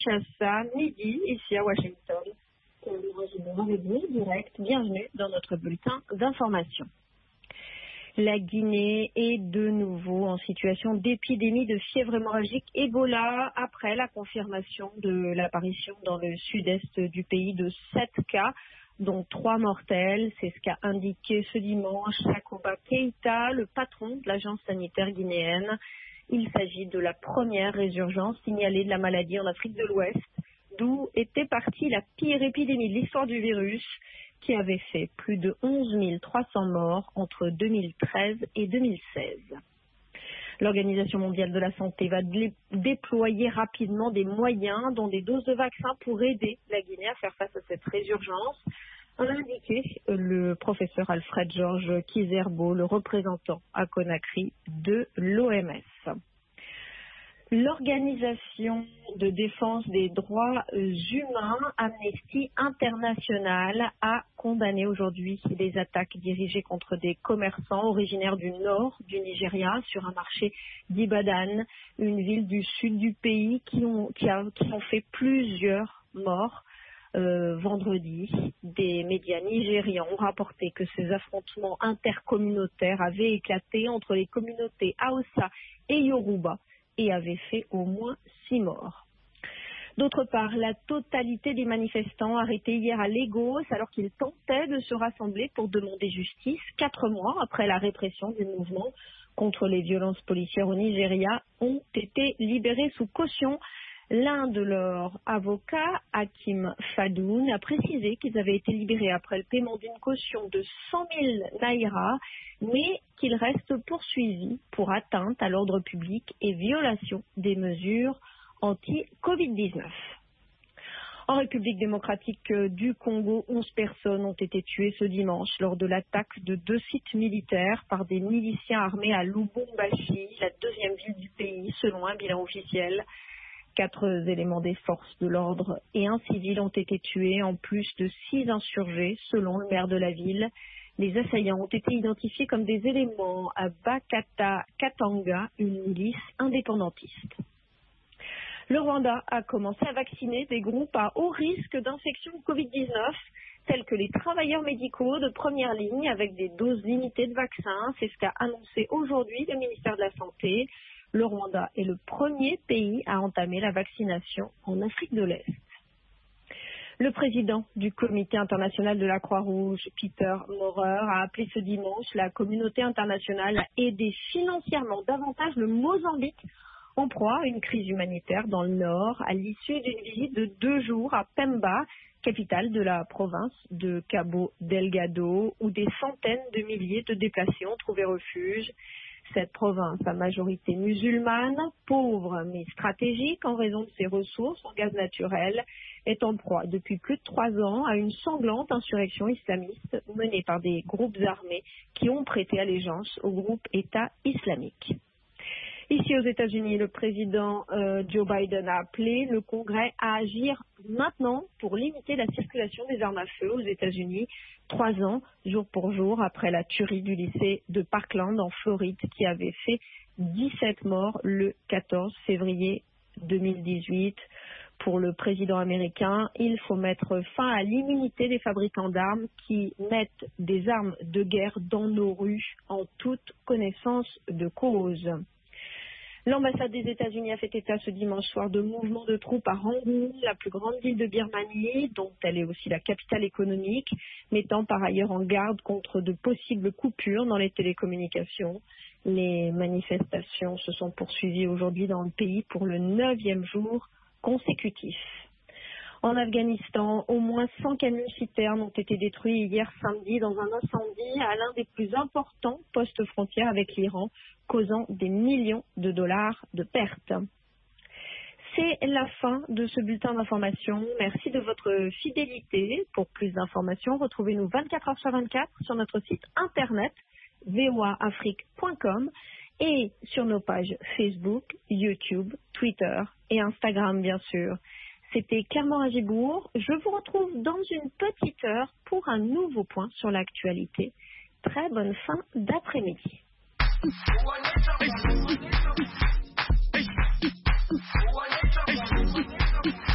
Kinshasa, midi, ici à Washington. Bienvenue dans notre bulletin d'information. La Guinée est de nouveau en situation d'épidémie de fièvre hémorragique Ebola après la confirmation de l'apparition dans le sud-est du pays de 7 cas, dont 3 mortels. C'est ce qu'a indiqué ce dimanche Yakuba Keïta, le patron de l'agence sanitaire guinéenne. Il s'agit de la première résurgence signalée de la maladie en Afrique de l'Ouest, d'où était partie la pire épidémie de l'histoire du virus, qui avait fait plus de 11 300 morts entre 2013 et 2016. L'Organisation mondiale de la santé va déployer rapidement des moyens, dont des doses de vaccins, pour aider la Guinée à faire face à cette résurgence, a indiqué le professeur Alfred Georges Kizerbo, le représentant à Conakry de l'OMS. L'Organisation de défense des droits humains, Amnesty International, a condamné aujourd'hui les attaques dirigées contre des commerçants originaires du nord du Nigeria sur un marché d'Ibadan, une ville du sud du pays qui ont fait plusieurs morts. Vendredi, des médias nigérians ont rapporté que ces affrontements intercommunautaires avaient éclaté entre les communautés Hausa et Yoruba et avaient fait au moins 6 morts. D'autre part, la totalité des manifestants arrêtés hier à Lagos alors qu'ils tentaient de se rassembler pour demander justice, 4 mois après la répression du mouvement contre les violences policières au Nigeria, ont été libérés sous caution. L'un de leurs avocats, Hakim Fadoun, a précisé qu'ils avaient été libérés après le paiement d'une caution de 100 000 naira, mais qu'ils restent poursuivis pour atteinte à l'ordre public et violation des mesures anti-Covid-19. En République démocratique du Congo, 11 personnes ont été tuées ce dimanche lors de l'attaque de 2 sites militaires par des miliciens armés à Lubumbashi, la deuxième ville du pays, selon un bilan officiel. 4 éléments des forces de l'ordre et un civil ont été tués, en plus de 6 insurgés, selon le maire de la ville. Les assaillants ont été identifiés comme des éléments à Bakata Katanga, une milice indépendantiste. Le Rwanda a commencé à vacciner des groupes à haut risque d'infection Covid-19, tels que les travailleurs médicaux de première ligne, avec des doses limitées de vaccins. C'est ce qu'a annoncé aujourd'hui le ministère de la Santé. Le Rwanda est le premier pays à entamer la vaccination en Afrique de l'Est. Le président du Comité international de la Croix-Rouge, Peter Maurer, a appelé ce dimanche la communauté internationale à aider financièrement davantage le Mozambique en proie à une crise humanitaire dans le nord, à l'issue d'une visite de 2 jours à Pemba, capitale de la province de Cabo Delgado, où des centaines de milliers de déplacés ont trouvé refuge. Cette province à majorité musulmane, pauvre mais stratégique en raison de ses ressources en gaz naturel, est en proie depuis plus de 3 ans à une sanglante insurrection islamiste menée par des groupes armés qui ont prêté allégeance au groupe État islamique. Ici aux États-Unis, le président Joe Biden a appelé le Congrès à agir maintenant pour limiter la circulation des armes à feu aux États-Unis, 3 ans, jour pour jour, après la tuerie du lycée de Parkland en Floride qui avait fait 17 morts le 14 février 2018. Pour le président américain, il faut mettre fin à l'immunité des fabricants d'armes qui mettent des armes de guerre dans nos rues en toute connaissance de cause. L'ambassade des États-Unis a fait état ce dimanche soir de mouvements de troupes à Rangoon, la plus grande ville de Birmanie, dont elle est aussi la capitale économique, mettant par ailleurs en garde contre de possibles coupures dans les télécommunications. Les manifestations se sont poursuivies aujourd'hui dans le pays pour le 9e jour consécutif. En Afghanistan, au moins 100 camions-citernes ont été détruits hier samedi dans un incendie à l'un des plus importants postes frontières avec l'Iran, causant des millions de dollars de pertes. C'est la fin de ce bulletin d'information. Merci de votre fidélité. Pour plus d'informations, retrouvez-nous 24 heures sur 24 sur notre site internet voaafrique.com et sur nos pages Facebook, YouTube, Twitter et Instagram bien sûr. C'était Clermont Agibourg. Je vous retrouve dans une petite heure pour un nouveau point sur l'actualité. Très bonne fin d'après-midi.